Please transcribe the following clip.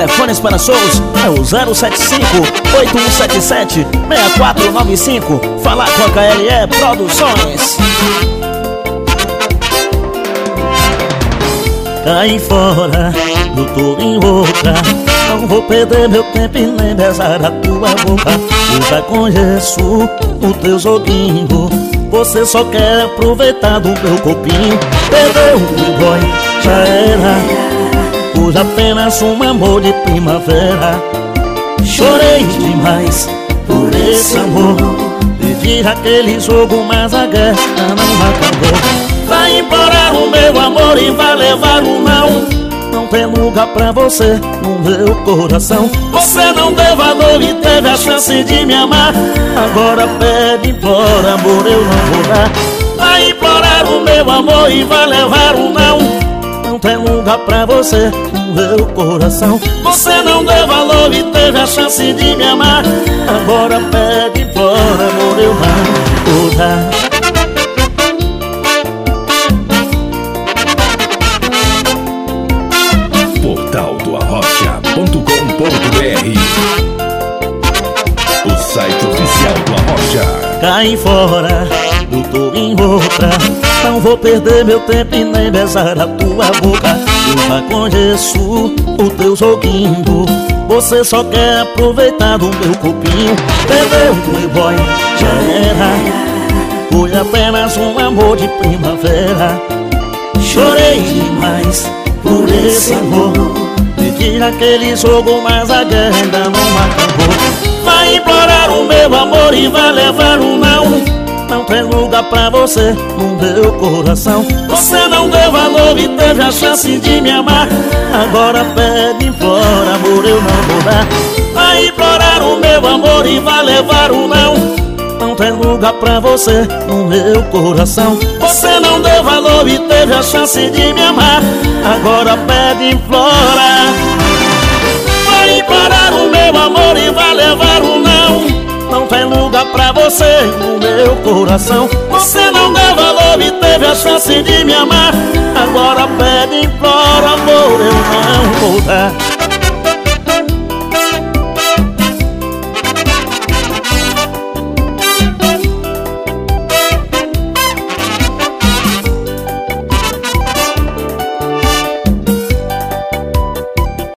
telefones para shows é o 075-8177-6495. Falar com a KLE Produções. Caí fora, eu tô em outra. Não vou perder meu tempo e nem besar a tua boca. Eu já conheço o teu joguinho. Você só quer aproveitar do meu corpinho. Perdeu o playboy, já era. Hoje apenas um amor de primavera. Chorei demais por esse amor. Perdi aquele jogo, mas a guerra não acabou. Vai implorar o meu amor e vai levar o não. Não tem lugar pra você no meu coração. Você não deu valor e teve a chance de me amar. Agora pede, implora, amor, eu não vou dar. Vai implorar o meu amor e vai levar o não. Não tem lugar pra você no meu coração. Você não deu valor e teve a chance de me amar. Agora pede, implora, amor, eu não vou dar. Portaldoarrocha.com.br, o site oficial do Arrocha. Caí fora, eu tô em outra. Não vou perder meu tempo e nem besar a tua boca. Eu já conheço o teu joguinho. Você só quer aproveitar do meu corpinho. Perdeu o playboy, já era. Foi apenas um amor de primavera. Chorei demais por esse amor. Perdi aquele jogo, mas a guerra ainda não acabou. Vai implorar o meu amor e vai levar um não. Não tem lugar pra você no meu coração. Você não deu valor e teve a chance de me amar. Agora pede, implora, amor, eu não vou dar. Vai implorar o meu amor e vai levar um não. Não tem lugar pra você no meu coração. Você não deu valor e teve a chance de me amar. Agora pede, implora. Vai implorar o meu amor e vai levar um não. Não tem lugar pra você no meu coração. Você não deu valor e teve a chance de me amar. Agora pede, implora, amor, eu não vou dar.